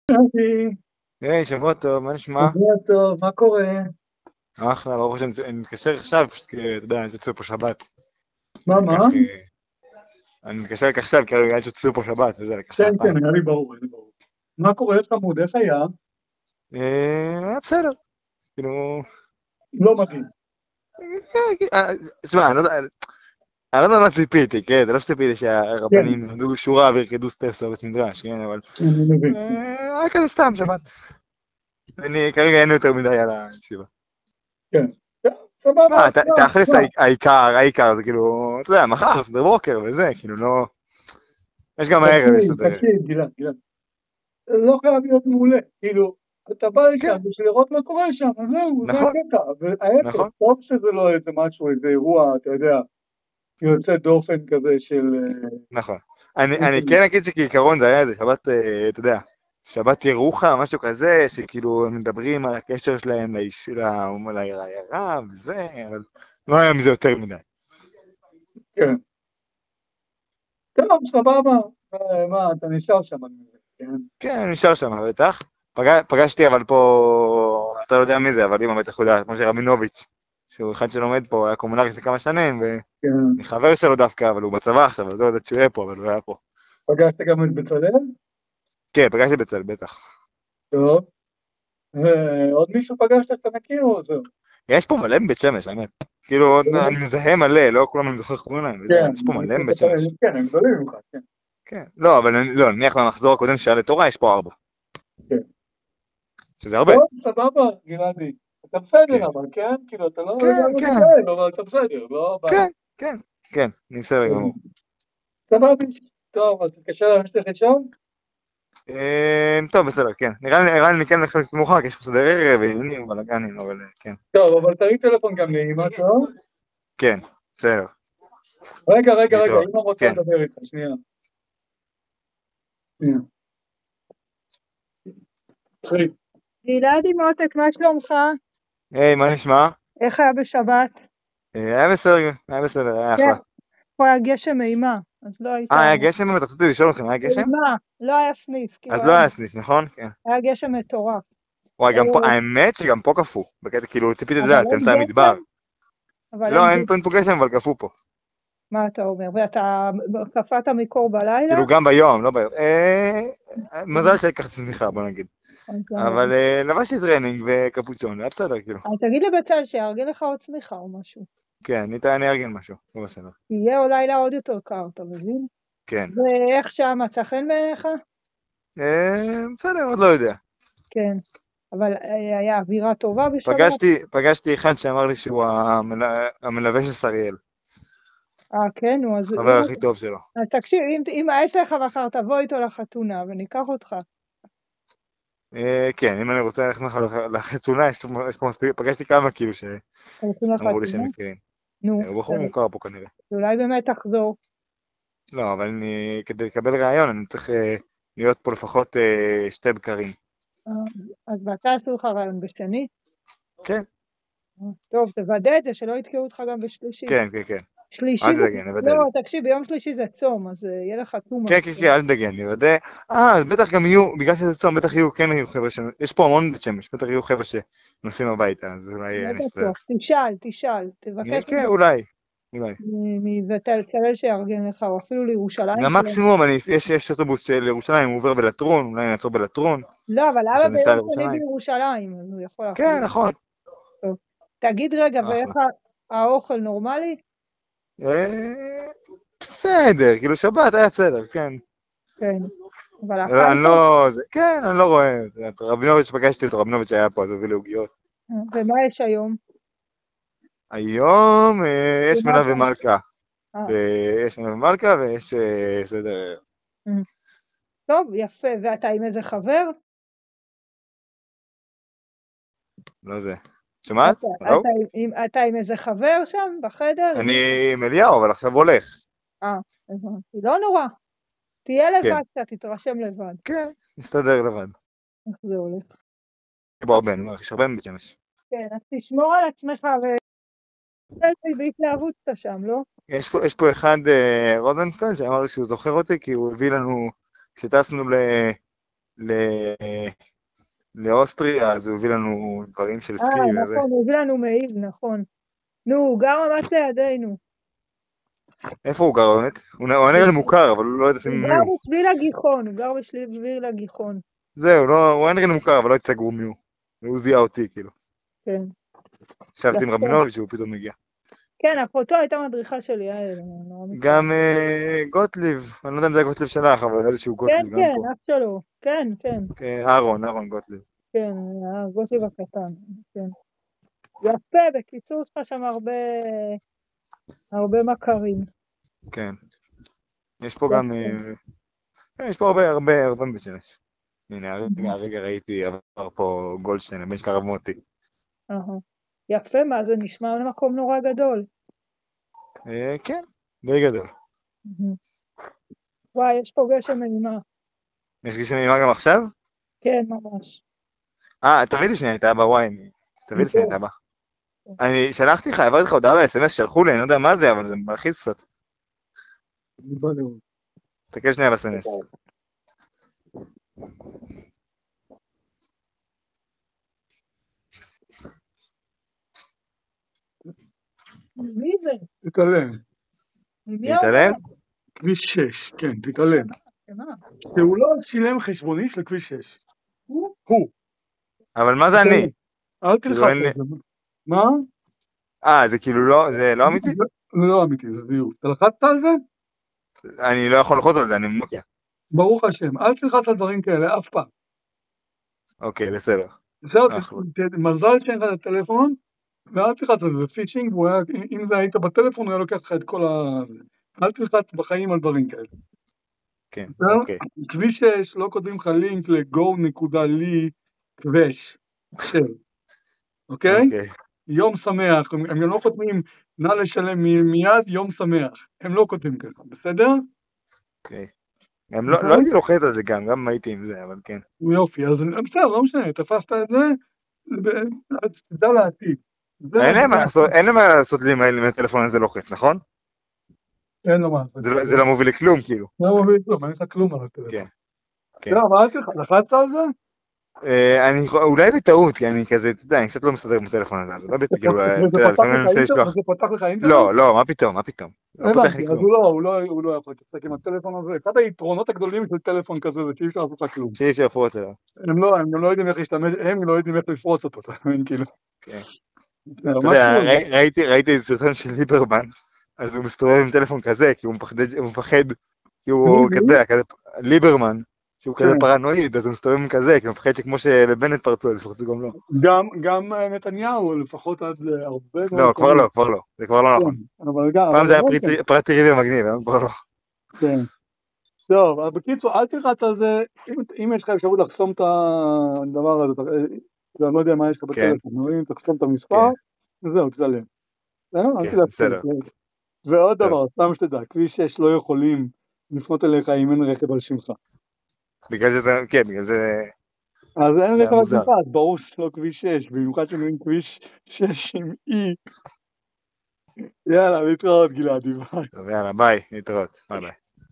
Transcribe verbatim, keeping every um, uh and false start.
אבי, היי, שבוע טוב, מה נשמע? שבוע טוב, מה קורה? אחלה, ברוך השם, אני מתקשר עכשיו, פשוט כי, אתה יודע, יש פה שבת. מה, מה? לקח, אה, אני מתקשר רק עכשיו, כי יש אצלו פה שבת, וזה לקח כן, כן, שעתיים. היה לי ברור, היה לי ברור. מה קורה חמוד, איך היה? אה, היה בסדר, כאילו... לא מדהים. אה, אה, תשמע, אני לא יודע אני לא יודע מה ציפיתי, כן? זה לא שציפיתי כן, שהרבנים ילמדו שורה וירקדו סטפס או בית מדרש, כן? אבל... אני מבין. אה, היה כזה סתם שבת. אני כרגע אין לי יותר מדי על הישיבה. כן, כן, סבבה, שמע, ת- תשמע, תכלס תשמע. העיק- העיקר, העיקר זה כאילו, אתה יודע, מחר, זה בוקר וזה, כאילו לא... יש גם הערב, יש תקשיב, את הדרך. תקשיב, גלעד, גלעד. לא חייב להיות מעולה. כאילו, אתה בא לשם כן, בשביל לראות מה קורה שם, אז זהו, זה נכון, הקטע. וההפך, נכון, טוב שזה לא איזה משהו, איזה אירוע, אתה יודע, יוצא דופן כזה של... נכון. אני, אני אה, כן אגיד שכעיקרון זה היה איזה שבת, אה, אתה יודע, שבת ירוחם, משהו כזה, שכאילו הם מדברים על הקשר שלהם לאיש- ל- לעיירה וזה, אבל לא היה מזה יותר מדי. כן. טוב, סבבה. אה, מה, אתה נשאר שם, אני מבין, כן? כן, אני נשאר שם, בטח. פגש, פגשתי אבל פה, אתה לא יודע מי זה, אבל אמא בטח יודעת, משה רבינוביץ', שהוא אחד שלומד פה, היה קומונר לפני כמה שנים, כן. ואני חבר שלו דווקא, אבל הוא בצבא עכשיו, אז לא יודעת שהוא יהיה פה, אבל הוא היה פה. פגשת גם את בצלאל? כן, פגשתי בצל, בטח. טוב. ועוד מישהו פגשת שאתה מכיר או זהו? יש פה מלא מבית שמש, האמת. כאילו, אני מזהה מלא, לא כולם אני זוכר איך קוראים להם, וזה, כן, אבל יש פה מלא מבית בצלאל, שמש. כן, הם גדולים ממך, כן. כן. לא, אבל אני- לא, נניח מהמחזור הקודם שהיה לתורה, יש פה ארבע. כן. שזה הרבה. טוב, סבבה, גלעדי. אתה בסדר כן. אבל, כן? כאילו, אתה לא כן, לגמרי כן, מתלהב, אבל אתה בסדר, לא בעיה. כן, כן, כן, אני בסדר גמור. סבבה, טוב, אז תתקשר להמשך לישון? אה, טוב, בסדר, כן. נראה לי, נראה לי אני כן עכשיו קצת מאוחר, כי יש פה סדר ערב, ועניינים, ובלאגנים, אבל אה, כן. טוב, אבל תרים טלפון גם לאמא, טוב? כן, בסדר. רגע, רגע, רגע, להתראות. אמא רוצה כן. לדבר איתך, שנייה. שנייה. אחי. גלעדי מותק, מה שלומך? היי, מה נשמע? איך היה בשבת? אה, היה בסדר, היה בסדר, היה אחלה. כן, פה היה גשם אימה, אז לא היית... אה, היה גשם באמת? רציתי לשאול אתכם, היה גשם? אימה, לא היה סניף, כאילו אז לא היה, היה סניף, נכון? כן. היה גשם מטורף. וואי, גם פה, אה, האמת שגם פה קפוא. בקטע, כאילו, ציפיתי את אבל זה, אתם אין אמצע המדבר. גשם? אבל אין לא, אין גשם. פה אין פה גשם, אבל קפוא פה. מה אתה אומר? ואתה קפאת מקור בלילה? כאילו, גם ביום, לא ביום. אה, מזל שהקחתי צמיחה, בוא נגיד. אבל אה, לבשתי טרנינג וקפוצ'ון, היה בסדר, כאילו. אז תגיד לבצל שיארגן לך עוד צמיחה או משהו. כן, אני אני אארגן משהו, לא בסדר. יהיה או לילה עוד יותר קר, אתה מבין? כן. ואיך שם, מצא חן בעיניך? אה, בסדר, עוד לא יודע. כן. אבל אה, היה אווירה טובה בשבת? פגשתי, פגשתי אחד שאמר לי שהוא המל- המלווה של שריאל. אה, כן, נו, אז חבר אם... הכי טוב שלו. אז תקשיב, אם, אם העץ לך מחר, תבוא איתו לחתונה וניקח אותך. אה, כן, אם אני רוצה ללכת מחר לח- לחתונה, יש פה יש פה מספיק, פגשתי כמה כאילו הולכים שאמרו לי שהם לחתונה? מכירים. נו, אה, הוא בחור אז מוכר פה כנראה. אולי באמת תחזור. לא, אבל אני, כדי לקבל ראיון אני צריך אה, להיות פה לפחות אה, שתי בקרים. אה, אז מתי עשו לך רעיון בשני? כן, אה, טוב, תוודא את זה, שלא יתקעו אותך גם בשלישי. כן, כן, כן. שלישי, אל תדאגי, אני אוודא לא, את זה. תקשיב, ביום שלישי זה צום, אז אה, יהיה לך טומאה. כן, כן, כן, אל תדאגי, אני אוודא. אה, אז בטח גם יהיו, בגלל שזה צום, בטח יהיו, כן יהיו חבר'ה ש... יש פה המון בית שמש, בטח יהיו חבר'ה שנוסעים הביתה, אז אולי לא אה, נסתדר. בטוח, תשאל, תשאל, אה, תבקש כן, אולי, אולי. מבצלאל שיארגן לך, או אפילו לירושלים. למקסימום, אני, יש, יש אוטובוס של ירושלים, הוא עובר בלטרון, אולי נעצור בלטרון, לא, אבל אבא עכשיו ניסע ביום שני לירושלים. בירושלים, אז הוא יכול כן, להחזיר. נכון. טוב. תגיד רגע, ואיך אחלה. האוכל נורמלי? אה, בסדר, כאילו שבת היה בסדר, כן. כן. אבל לא, אני אכלת? לא, זה, כן, אני לא רואה, את יודעת, רבינוביץ' פגשתי אותו, רבינוביץ' היה פה, אז הוא הביא לי עוגיות. ומה יש היום? היום אה, יש ומה מנה אתה... ומלכה, אה, ויש מנה ומלכה ויש אה, סדר, אה. טוב, יפה. ואתה עם איזה חבר? לא זה. שמעת? אתה, הלו? אתה, עם, אתה עם איזה חבר שם בחדר? עם אני מישהו? עם אליהו, אבל עכשיו הולך. אה, הבנתי. לא נורא. תהיה כן, לבד, אתה תתרשם לבד. כן, נסתדר לבד. איך זה הולך? יש פה הרבה, אני אומר, יש הרבה מבית שמש. כן, אז תשמור על עצמך ובהתלהבות אתה שם, לא? יש פה, יש פה אחד, אה, רוזנפלד, שאמר לי שהוא זוכר אותי, כי הוא הביא לנו, כשטסנו ל... ל- לאוסטריה, אז הוא הביא לנו דברים של אה, סקי וזה. נכון, הוא הביא לנו מעיל, נכון. נו, הוא גר ממש לידינו. איפה הוא גר באמת? הוא נ- הוא נראה לי מוכר, אבל לא יודע הוא מי גר הוא. בשביל הגיחון, הוא גר בשביל הגיחון. זהו, לא, הוא היה נראה לי מוכר, אבל לא הצגו מי הוא. הוא זיהה אותי, כאילו. כן. ישבתי עם יפה. רבינוביץ' שהוא פתאום הגיע. כן, אחותו הייתה מדריכה שלי, יעל, נורא מצוין. גם אה, גוטליב, אני לא יודע אם זה גוטליב שלך, אבל איזשהו כן, גוטליב גם כן, פה. אח שלו, כן, כן, כן, אהרון, אהרון גוטליב. כן, הגוטליב הקטן, כן. יפה, בקיצור יש לך שם הרבה, הרבה מכרים. כן. יש פה גם, אה, כן, יש פה הרבה, הרבה, הרבה מבית שמש. הנה, הרגע, הרגע ראיתי, עבר פה גולדשטיין, הבן של הרב מוטי. אהה. יפה, מה זה נשמע למקום נורא גדול. אה, כן, די גדול. וואי, יש פה גשם נעימה. יש גשם נעימה גם עכשיו? כן, ממש. אה, תביא לי שנייה את אבא, וואי, תביא לי שנייה את אבא. אני שלחתי לך, העברתי לך הודעה ב-אס אם אס, שלחו לי, אני לא יודע מה זה, אבל זה מלחיץ קצת. אני בא לראות. תסתכל שנייה ב-אס אם אס. מי זה? תתעלם. ממי להתעלם? כביש שש, כן, תתעלם. מה? שהוא לא שילם חשבונית של כביש שש. הוא? הוא. אבל מה זה אני? אל תלחץ כאילו אין לי- על זה. מה? אה, זה כאילו לא, זה לא אמיתי? זה לא אמיתי, זה זיוף. אתה לחצת על זה? אני לא יכול ללחוץ על זה, אני מנוקיה. ברוך השם, אל תלחץ על דברים כאלה אף פעם. אוקיי, בסדר. בסדר, אחלה. מזל שאין לך את הטלפון, ואל תלחץ על זה, זה פישינג, והוא היה- אם זה היית בטלפון הוא היה לוקח לך את כל ה... זה. אל תלחץ בחיים על דברים כאלה. כן, בסדר? אוקיי. כביש שש, לא כותבים לך לינק ל-go.לי כבש של, אוקיי? אוקיי. יום שמח, הם הם גם לא כותבים נא לשלם מ- מיד יום שמח, הם לא כותבים ככה, בסדר? אוקיי. גם לא, לא הייתי לוחץ על זה גם, גם הייתי עם זה, אבל כן. יופי, אז בסדר, לא משנה, תפסת את זה, ב- אז תדע לעתיד. זה אין מה להם מה שזה- לעשות, אין להם מה לעשות לי עם האלה מהטלפון הזה לוחץ, נכון? אין לו מה לעשות. זה לא- זה לא מוביל לכלום, כאילו. לא מבין כלום, אין לך כלום על הטלפון. כן. כן. לא, אבל אל תלך, לחצת על זה? אה, אני אולי בטעות, כי אני כזה, אתה יודע, אני קצת לא מסתדר עם הטלפון הזה, אז לא בטח, כאילו, אה, וזה אתה יודע, פתח לפעמים אני לך מנסה אינטרנט? לשלוח. וזה פתח לך אינטרנט? לא, לא, מה פתאום, מה פתאום? לא פותח לי הבנתי, אז כלום. הוא לא, הוא לא, הוא לא יכול להתעסק עם הטלפון הזה. אחד היתרונות הגדולים של טלפון כזה זה שאי אפשר לעשות לך כלום. שאי אפשר לפרוץ אליו. הם לא, הם גם לא יודעים איך להשתמש, הם לא יודעים איך לפרוץ אותו, אתה מבין, כאילו. כן. אתה אתה יודע, ראי- ראיתי ראיתי איזה סרטון של ליברמן, אז הוא מסתובב עם טלפון כזה, כי הוא מפחד, הוא מפחד, כי הוא מי? כזה, כזה, ליברמן, שהוא כזה כן. פרנואיד, אז הוא מסתובב עם כזה, כי הוא מפחד שכמו שלבנט פרצו, אז יפרצו גם לו. גם, גם אה, נתניהו, לפחות עד הרבה מאוד... לא, כבר לא, כבר לא, זה כבר לא נכון. כן, אבל גם... פעם אבל זה היה גם פריט- פרט טבעי ומגניב, היום כבר לא. כן. טוב, אבל בקיצור, אל תלחץ על זה, אם, אם יש לך אפשרות לחסום את הדבר הזה, אתה- אני לא יודע מה יש לך כן. בטלפון, אבל אם תחסום את המספר, זהו, תצלם. זהו, אל כן, תלחץ. בסדר. ועוד טוב. דבר, סתם שתדע, כביש שש לא יכולים לפנות אליך אם אין רכב על שמך. בגלל זה, זה- כן, בגלל זה, אז אין זה רכב על מוזר. שמך, אז ברור שלא כביש שש, במיוחד שאומרים כביש שש עם אי. יאללה, להתראות גלעדי, ביי. טוב, יאללה, ביי, נתראות, ביי ביי.